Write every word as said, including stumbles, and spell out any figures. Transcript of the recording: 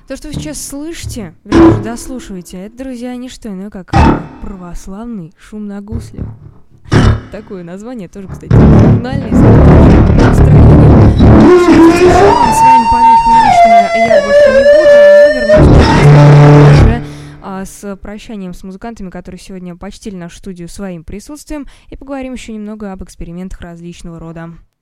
То, что вы сейчас слышите, вернее, уже дослушиваете, это, друзья, не что иное, как православный шум на гусле. Такое название тоже, кстати, оригинальное. С вами по них личными я больше не буду, но вернусь уже а, с прощанием с музыкантами, которые сегодня почтили нашу студию своим присутствием, и поговорим еще немного об экспериментах различного рода.